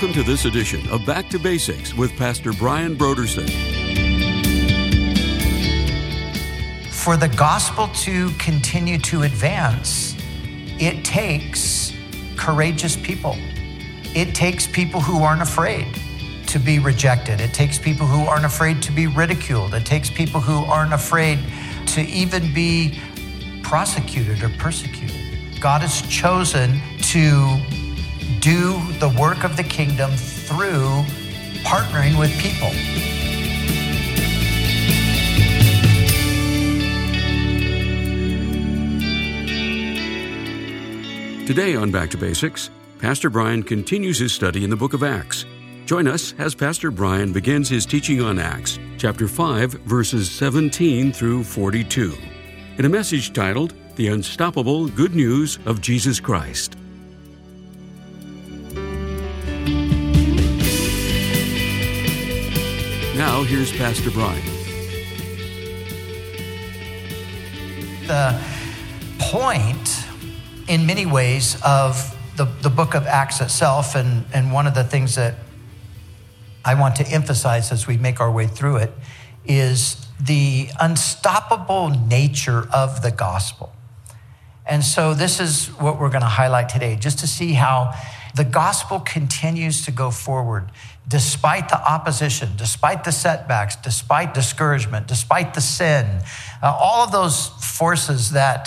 Welcome to this edition of Back to Basics with Pastor Brian Brodersen. For the gospel to continue to advance, it takes courageous people. It takes people who aren't afraid to be rejected. It takes people who aren't afraid to be ridiculed. It takes people who aren't afraid to even be prosecuted or persecuted. God has chosen to do the work of the kingdom through partnering with people. Today on Back to Basics, Pastor Brian continues his study in the book of Acts. Join us as Pastor Brian begins his teaching on Acts, chapter 5, verses 17 through 42, in a message titled, The Unstoppable Good News of Jesus Christ. Now, here's Pastor Brian. The point, in many ways, of the book of Acts itself, and one of the things that I want to emphasize as we make our way through it, is the unstoppable nature of the gospel. And so this is what we're going to highlight today, just to see how the gospel continues to go forward despite the opposition, despite the setbacks, despite discouragement, despite the sin, all of those forces that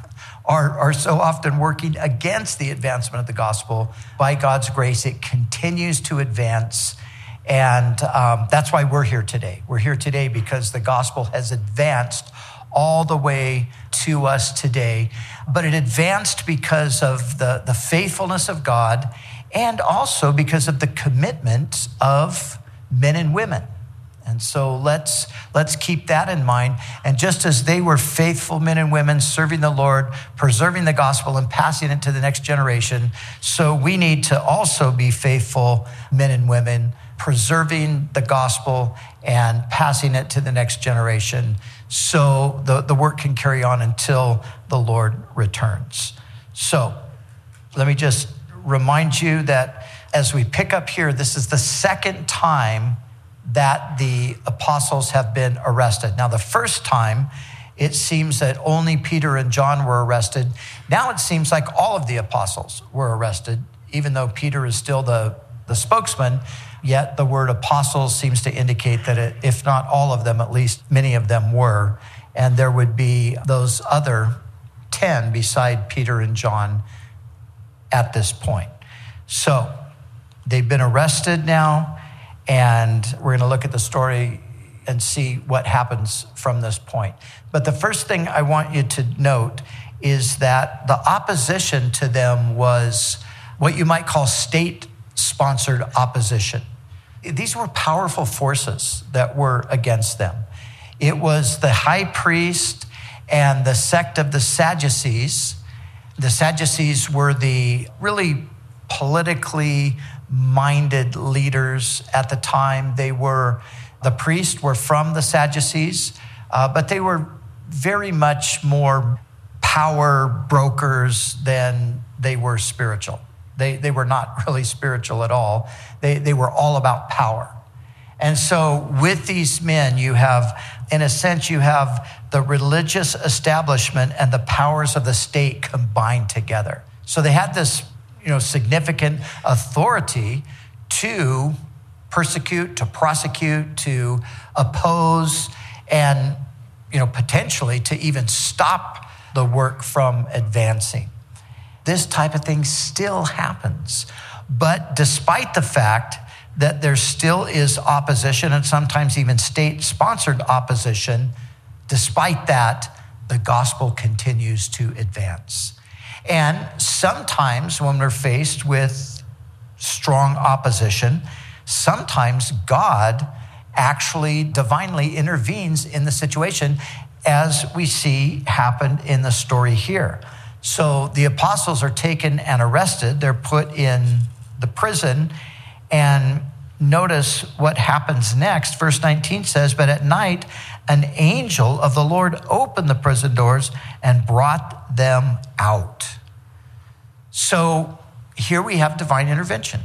are so often working against the advancement of the gospel. By God's grace, it continues to advance. And that's why we're here today. We're here today because the gospel has advanced all the way to us today. But it advanced because of the faithfulness of God, and also because of the commitment of men and women. And so let's keep that in mind. And just as they were faithful men and women serving the Lord, preserving the gospel and passing it to the next generation, so we need to also be faithful men and women, preserving the gospel and passing it to the next generation, so the work can carry on until the Lord returns. So let me just remind you that as we pick up here, this is the second time that the apostles have been arrested. Now, the first time, it seems that only Peter and John were arrested. Now it seems like all of the apostles were arrested, even though Peter is still the spokesman, yet the word apostles seems to indicate that if not all of them, at least many of them were. And there would be those other 10 beside Peter and John at this point. So they've been arrested now, and we're going to look at the story and see what happens from this point. But the first thing I want you to note is that the opposition to them was what you might call state-sponsored opposition. These were powerful forces that were against them. It was the high priest and the sect of the Sadducees. The Sadducees were the really politically minded leaders at the time. The priests were from the Sadducees, but they were very much more power brokers than they were spiritual. They were not really spiritual at all. They were all about power. And so with these men, you have the religious establishment and the powers of the state combined together. So they had this, significant authority to persecute, to prosecute, to oppose, and, potentially to even stop the work from advancing. This type of thing still happens. But despite the fact that there still is opposition, and sometimes even state-sponsored opposition, despite that, the gospel continues to advance. And sometimes when we're faced with strong opposition, sometimes God actually divinely intervenes in the situation, as we see happen in the story here. So the apostles are taken and arrested. They're put in the prison, and notice what happens next. Verse 19 says, "But at night, an angel of the Lord opened the prison doors and brought them out." So here we have divine intervention.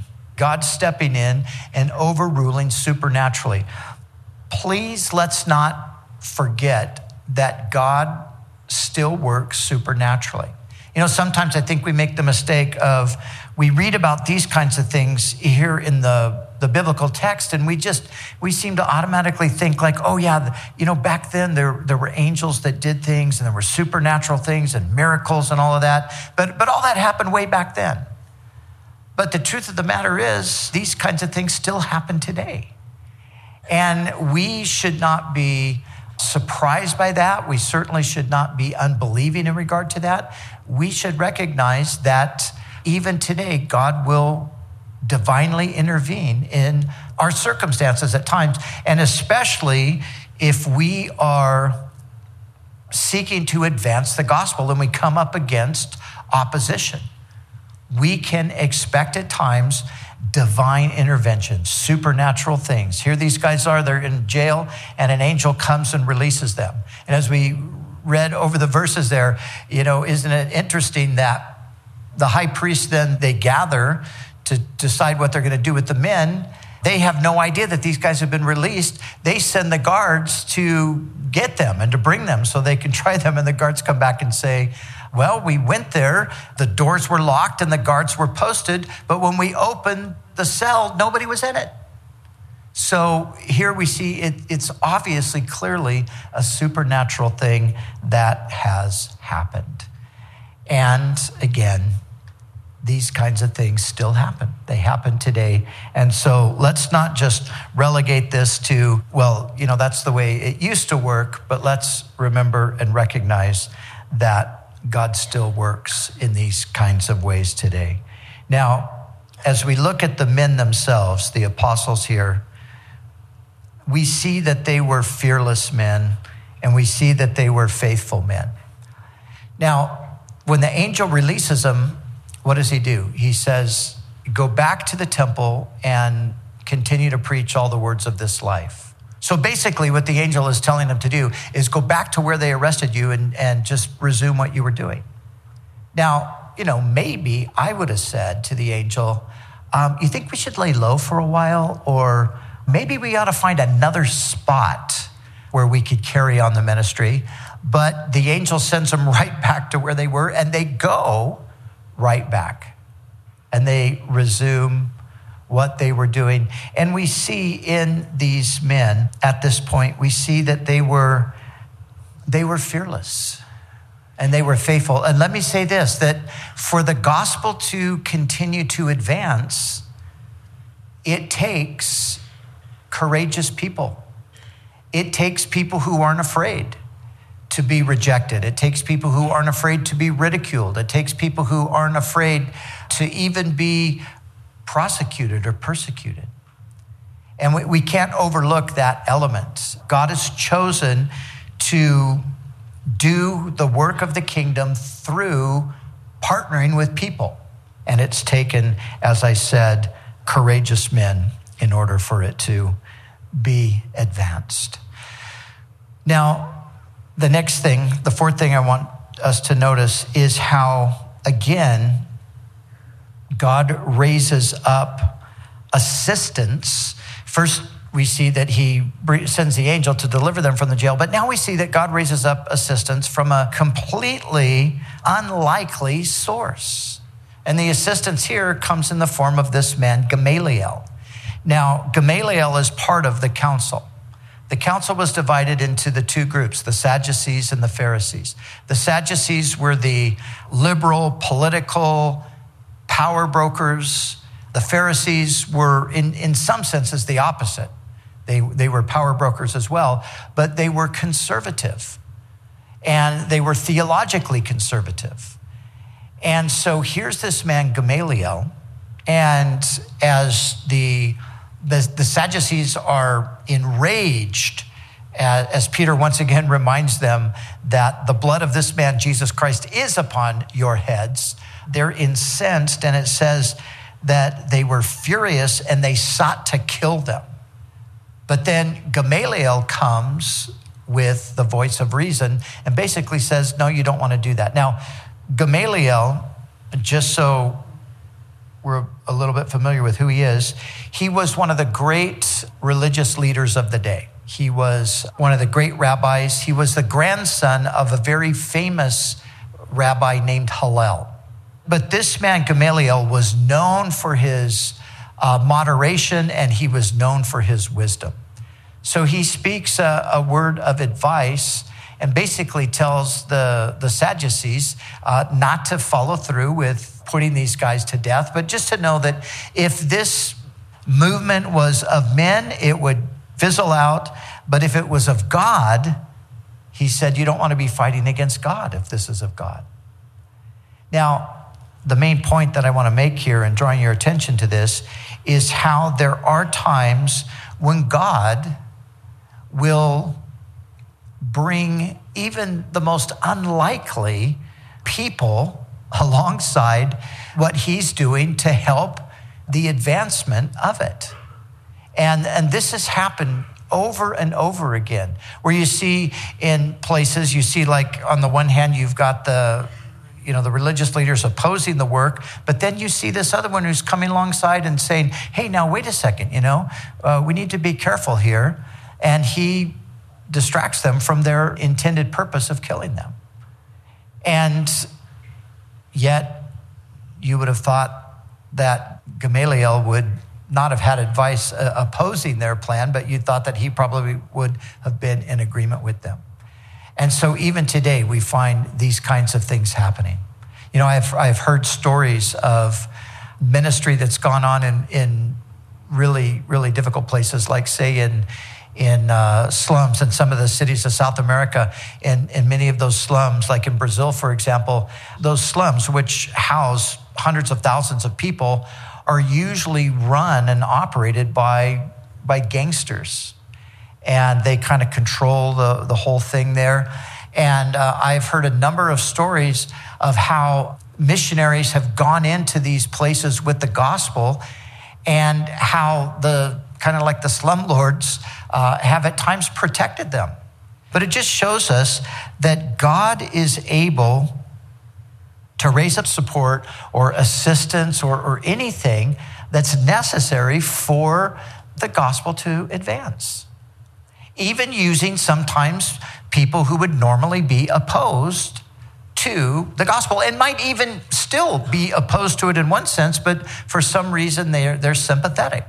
God stepping in and overruling supernaturally. Please let's not forget that God still works supernaturally. Sometimes I think we make the mistake of, we read about these kinds of things here in the biblical text, and we seem to automatically think like, oh yeah, back then there were angels that did things, and there were supernatural things and miracles and all of that. But all that happened way back then. But the truth of the matter is, these kinds of things still happen today. And we should not be surprised by that. We certainly should not be unbelieving in regard to that. We should recognize that even today, God will divinely intervene in our circumstances at times, and especially if we are seeking to advance the gospel and we come up against opposition. We can expect at times divine intervention, supernatural things. Here these guys are, they're in jail, and an angel comes and releases them. And as we read over the verses there, isn't it interesting that the high priest then, they gather to decide what they're going to do with the men. They have no idea that these guys have been released. They send the guards to get them and to bring them so they can try them. And the guards come back and say, well, we went there, the doors were locked and the guards were posted, but when we opened the cell, nobody was in it. So here we see it's obviously clearly a supernatural thing that has happened. And again, these kinds of things still happen. They happen today. And so let's not just relegate this to, that's the way it used to work, but let's remember and recognize that God still works in these kinds of ways today. Now, as we look at the men themselves, the apostles here, we see that they were fearless men, and we see that they were faithful men. Now, when the angel releases them, what does he do? He says, go back to the temple and continue to preach all the words of this life. So basically what the angel is telling them to do is go back to where they arrested you and just resume what you were doing. Now, maybe I would have said to the angel, you think we should lay low for a while? Or maybe we ought to find another spot where we could carry on the ministry. But the angel sends them right back to where they were, and they go right back. And they resume what they were doing. And we see in these men at this point, we see that they were fearless and they were faithful. And let me say this, that for the gospel to continue to advance, it takes courageous people. It takes people who aren't afraid to be rejected. It takes people who aren't afraid to be ridiculed. It takes people who aren't afraid to even be prosecuted or persecuted. And we can't overlook that element. God has chosen to do the work of the kingdom through partnering with people. And it's taken, as I said, courageous men in order for it to be advanced. Now, the next thing, the fourth thing I want us to notice is how, again, God raises up assistance. First, we see that he sends the angel to deliver them from the jail, but now we see that God raises up assistance from a completely unlikely source. And the assistance here comes in the form of this man, Gamaliel. Now, Gamaliel is part of the council. The council was divided into the two groups, the Sadducees and the Pharisees. The Sadducees were the liberal, political power brokers. The Pharisees were, in some senses, the opposite. They were power brokers as well, but they were conservative, and they were theologically conservative. And so here's this man, Gamaliel, and as the Sadducees are enraged, as Peter once again reminds them that the blood of this man, Jesus Christ, is upon your heads. They're incensed, and it says that they were furious and they sought to kill them. But then Gamaliel comes with the voice of reason and basically says, no, you don't want to do that. Now, Gamaliel, just so we're a little bit familiar with who he is, he was one of the great religious leaders of the day. He was one of the great rabbis. He was the grandson of a very famous rabbi named Hillel. But this man, Gamaliel, was known for his moderation, and he was known for his wisdom. So he speaks a word of advice and basically tells the Sadducees not to follow through with putting these guys to death, but just to know that if this movement was of men, it would fizzle out. But if it was of God, he said, you don't want to be fighting against God if this is of God. Now, the main point that I want to make here in drawing your attention to this is how there are times when God will bring even the most unlikely people alongside what he's doing to help the advancement of it. And this has happened over and over again, where you see in places, you see like on the one hand, you've got the religious leaders opposing the work, but then you see this other one who's coming alongside and saying, hey, now wait a second, we need to be careful here. And he distracts them from their intended purpose of killing them. And yet you would have thought that Gamaliel would not have had advice opposing their plan, but you thought that he probably would have been in agreement with them. And so even today, we find these kinds of things happening. I've heard stories of ministry that's gone on in really, really difficult places, like say in slums in some of the cities of South America. In many of those slums, like in Brazil, for example, those slums, which house hundreds of thousands of people, are usually run and operated by gangsters. And they kind of control the whole thing there. And I've heard a number of stories of how missionaries have gone into these places with the gospel, and how the kind of like the slumlords have at times protected them. But it just shows us that God is able to raise up support or assistance or anything that's necessary for the gospel to advance. Even using sometimes people who would normally be opposed to the gospel and might even still be opposed to it in one sense, but for some reason they're sympathetic.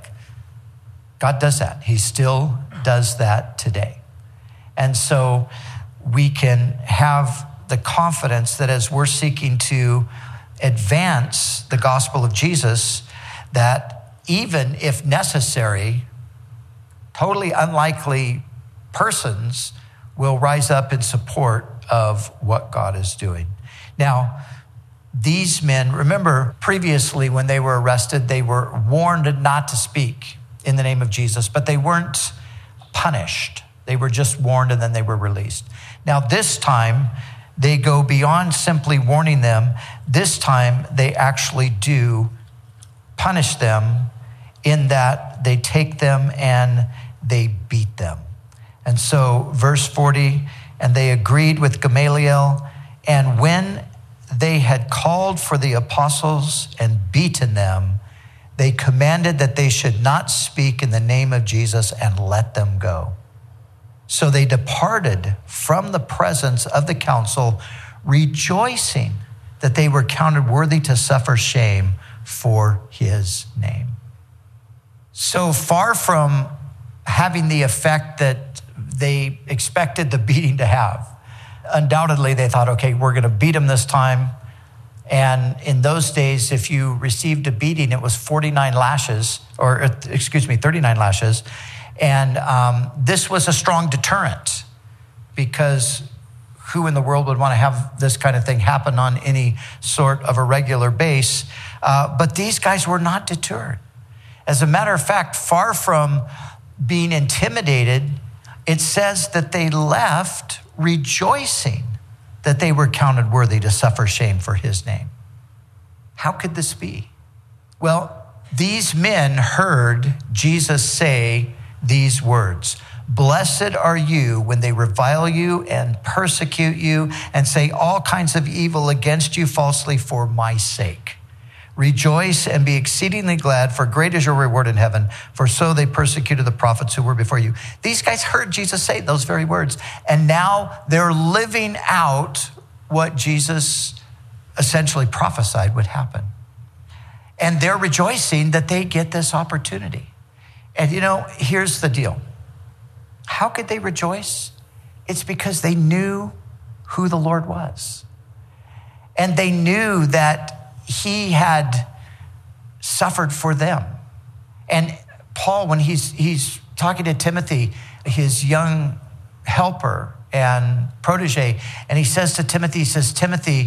God does that. He still does that today. And so we can have the confidence that as we're seeking to advance the gospel of Jesus, that even if necessary, totally unlikely persons will rise up in support of what God is doing. Now, these men, remember previously when they were arrested, they were warned not to speak in the name of Jesus, but they weren't punished. They were just warned and then they were released. Now, this time, they go beyond simply warning them. This time, they actually do punish them in that they take them and they beat them. And so, verse 40, and they agreed with Gamaliel, and when they had called for the apostles and beaten them, they commanded that they should not speak in the name of Jesus and let them go. So they departed from the presence of the council, rejoicing that they were counted worthy to suffer shame for his name. So far from having the effect that they expected the beating to have, undoubtedly they thought, okay, we're going to beat him this time. And in those days, if you received a beating, it was 39 lashes. And this was a strong deterrent, because who in the world would want to have this kind of thing happen on any sort of a regular base? But these guys were not deterred. As a matter of fact, far from being intimidated, it says that they left rejoicing that they were counted worthy to suffer shame for his name. How could this be? Well, these men heard Jesus say these words: "Blessed are you when they revile you and persecute you and say all kinds of evil against you falsely for my sake. Rejoice and be exceedingly glad, for great is your reward in heaven, for so they persecuted the prophets who were before you. These guys heard Jesus say those very words, and now they're living out what Jesus essentially prophesied would happen. And they're rejoicing that they get this opportunity. And here's the deal. How could they rejoice? It's because they knew who the Lord was. And they knew that he had suffered for them. And Paul, when he's talking to Timothy, his young helper and protege, and he says to Timothy, Timothy,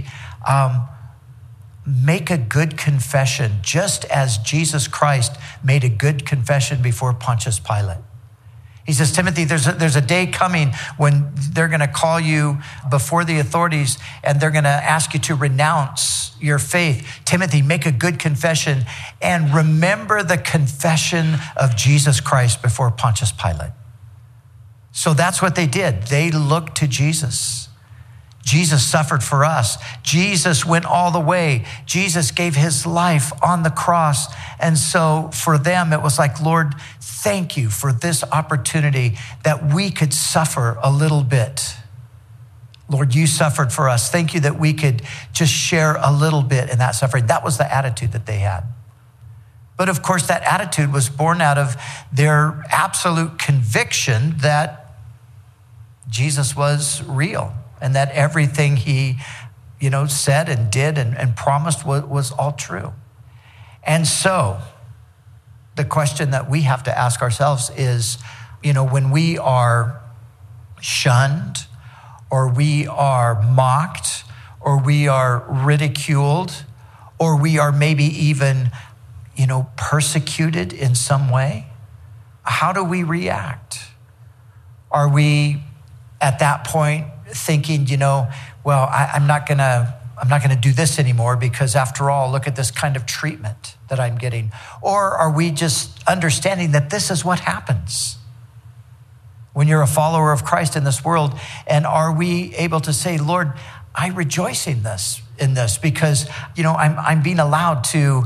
make a good confession, just as Jesus Christ made a good confession before Pontius Pilate. He says, Timothy, there's a day coming when they're going to call you before the authorities and they're going to ask you to renounce your faith. Timothy, make a good confession and remember the confession of Jesus Christ before Pontius Pilate. So that's what they did. They looked to Jesus. Jesus suffered for us. Jesus went all the way. Jesus gave his life on the cross. And so for them, it was like, Lord, thank you for this opportunity that we could suffer a little bit. Lord, you suffered for us. Thank you that we could just share a little bit in that suffering. That was the attitude that they had. But of course, that attitude was born out of their absolute conviction that Jesus was real and that everything he, said and did and promised was all true. And so the question that we have to ask ourselves is, when we are shunned or we are mocked or we are ridiculed or we are maybe even, persecuted in some way, how do we react? Are we at that point thinking, I'm not gonna do this anymore because after all, look at this kind of treatment that I'm getting? Or are we just understanding that this is what happens when you're a follower of Christ in this world? And are we able to say, Lord, I rejoice in this because, I'm being allowed to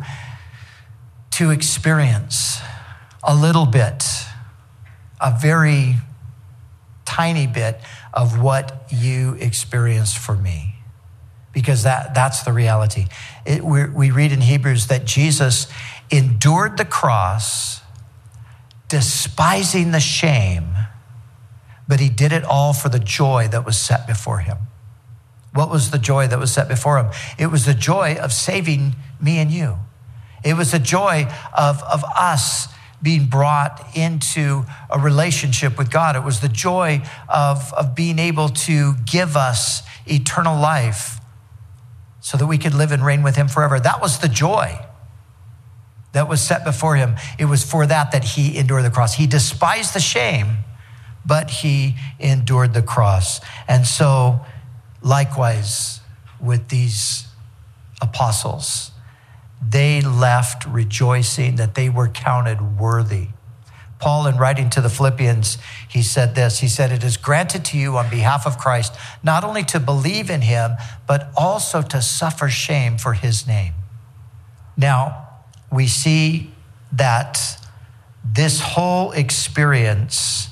experience a little bit, a very tiny bit of what you experienced for me, because that's the reality. We read in Hebrews that Jesus endured the cross, despising the shame, but he did it all for the joy that was set before him. What was the joy that was set before him? It was the joy of saving me and you. It was the joy of us being brought into a relationship with God. It was the joy of being able to give us eternal life so that we could live and reign with him forever. That was the joy that was set before him. It was for that he endured the cross. He despised the shame, but he endured the cross. And so likewise with these apostles, they left rejoicing that they were counted worthy. Paul, in writing to the Philippians, he said this. He said, it is granted to you on behalf of Christ, not only to believe in him, but also to suffer shame for his name. Now, we see that this whole experience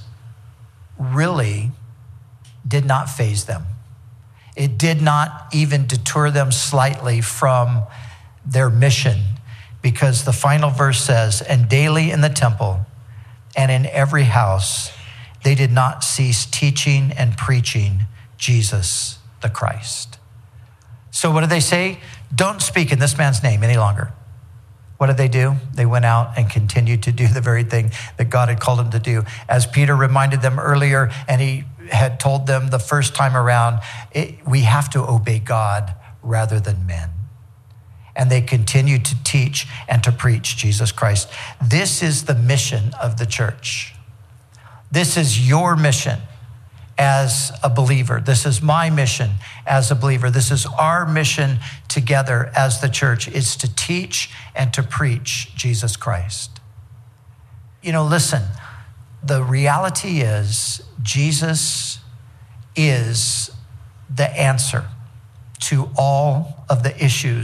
really did not faze them. It did not even deter them slightly from their mission, because the final verse says, and daily in the temple and in every house, they did not cease teaching and preaching Jesus the Christ. So what did they say? Don't speak in this man's name any longer. What did they do? They went out and continued to do the very thing that God had called them to do. As Peter reminded them earlier, and he had told them the first time around, we have to obey God rather than men. And they continued to teach and to preach Jesus Christ. This is the mission of the church. This is your mission as a believer. This is my mission as a believer. This is our mission together as the church, is to teach and to preach Jesus Christ. Listen, the reality is Jesus is the answer to all of the issues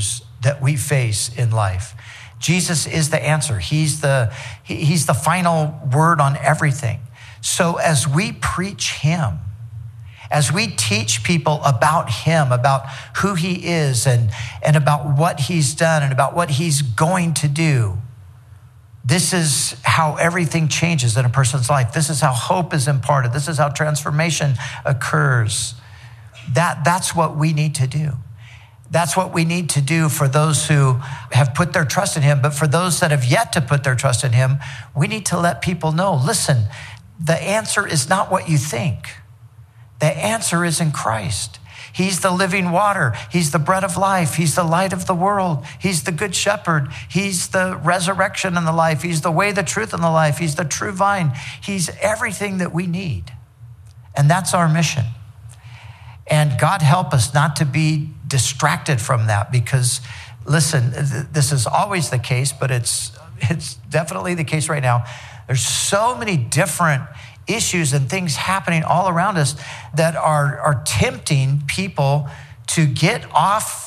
that we face in life. Jesus is the answer. He's the final word on everything. So as we preach him, as we teach people about him, about who he is and about what he's done and about what he's going to do, this is how everything changes in a person's life. This is how hope is imparted. This is how transformation occurs. That's what we need to do. That's what we need to do for those who have put their trust in him. But for those that have yet to put their trust in him, we need to let people know, listen, the answer is not what you think. The answer is in Christ. He's the living water. He's the bread of life. He's the light of the world. He's the good shepherd. He's the resurrection and the life. He's the way, the truth, and the life. He's the true vine. He's everything that we need. And that's our mission. And God help us not to be distracted from that, because listen, this is always the case, but it's definitely the case right now. There's so many different issues and things happening all around us that are tempting people to get off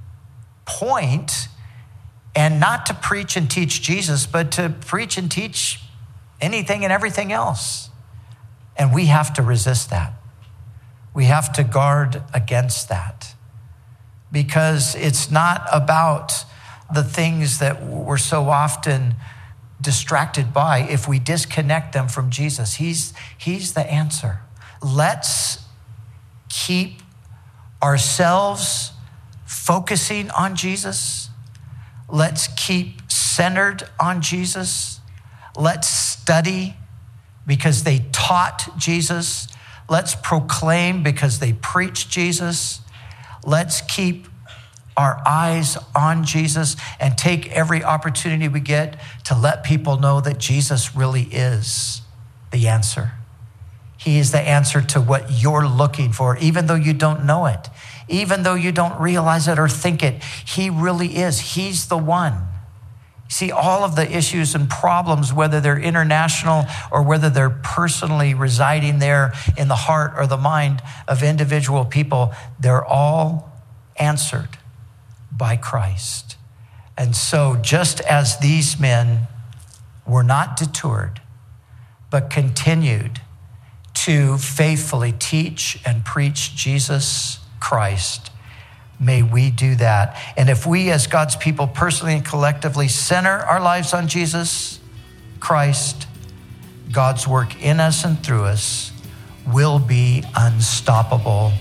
point and not to preach and teach Jesus, but to preach and teach anything and everything else. And we have to resist that. We have to guard against that, because it's not about the things that we're so often distracted by. If we disconnect them from Jesus, he's the answer. Let's keep ourselves focusing on Jesus. Let's keep centered on Jesus. Let's study because they taught Jesus. Let's proclaim because they preached Jesus. Let's keep our eyes on Jesus and take every opportunity we get to let people know that Jesus really is the answer. He is the answer to what you're looking for, even though you don't know it, even though you don't realize it or think it. He really is. He's the one. See, all of the issues and problems, whether they're international or whether they're personally residing there in the heart or the mind of individual people, they're all answered by Christ. And so just as these men were not detoured, but continued to faithfully teach and preach Jesus Christ, may we do that. And if we as God's people personally and collectively center our lives on Jesus Christ, God's work in us and through us will be unstoppable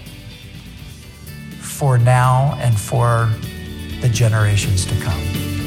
for now and for the generations to come.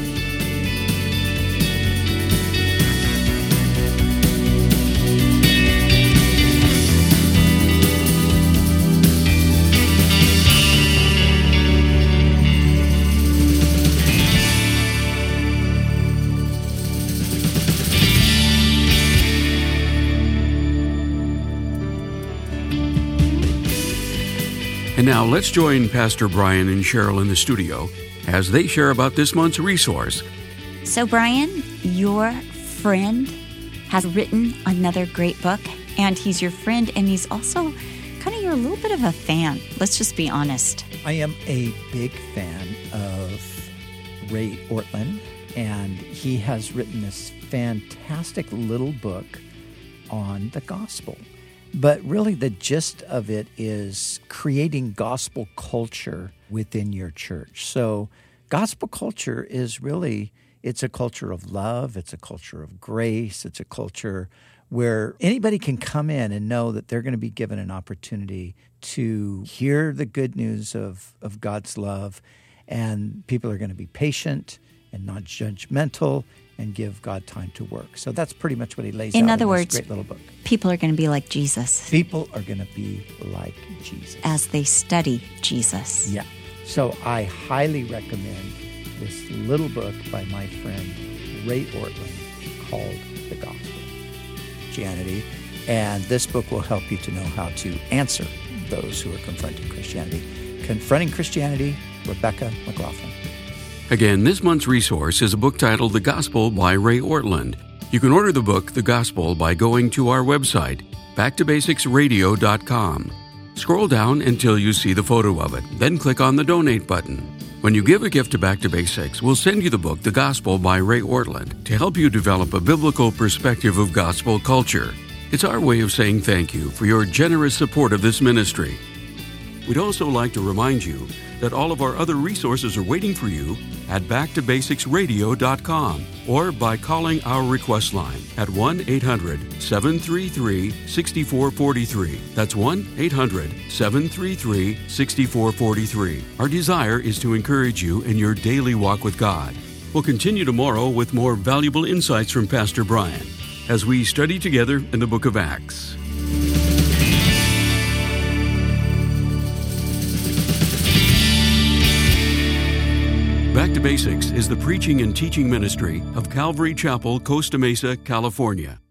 And now let's join Pastor Brian and Cheryl in the studio as they share about this month's resource. So Brian, your friend has written another great book, and he's your friend, and he's also kind of you're a little bit of a fan. Let's just be honest. I am a big fan of Ray Ortlund, and he has written this fantastic little book on the gospel. But really the gist of it is creating gospel culture within your church. So gospel culture is really, it's a culture of love, it's a culture of grace, it's a culture where anybody can come in and know that they're going to be given an opportunity to hear the good news of God's love, and people are going to be patient and not judgmental and give God time to work. So that's pretty much what he lays out in this great little book. People are going to be like Jesus. People are going to be like Jesus. As they study Jesus. Yeah. So I highly recommend this little book by my friend Ray Ortlund called The Gospel of Christianity. And this book will help you to know how to answer those who are confronting Christianity. Confronting Christianity, Rebecca McLaughlin. Again, this month's resource is a book titled The Gospel by Ray Ortlund. You can order the book, The Gospel, by going to our website, backtobasicsradio.com. Scroll down until you see the photo of it, then click on the Donate button. When you give a gift to Back to Basics, we'll send you the book, The Gospel by Ray Ortlund, to help you develop a biblical perspective of gospel culture. It's our way of saying thank you for your generous support of this ministry. We'd also like to remind you that all of our other resources are waiting for you at backtobasicsradio.com or by calling our request line at 1-800-733-6443. That's 1-800-733-6443. Our desire is to encourage you in your daily walk with God. We'll continue tomorrow with more valuable insights from Pastor Brian as we study together in the book of Acts. Back to Basics is the preaching and teaching ministry of Calvary Chapel, Costa Mesa, California.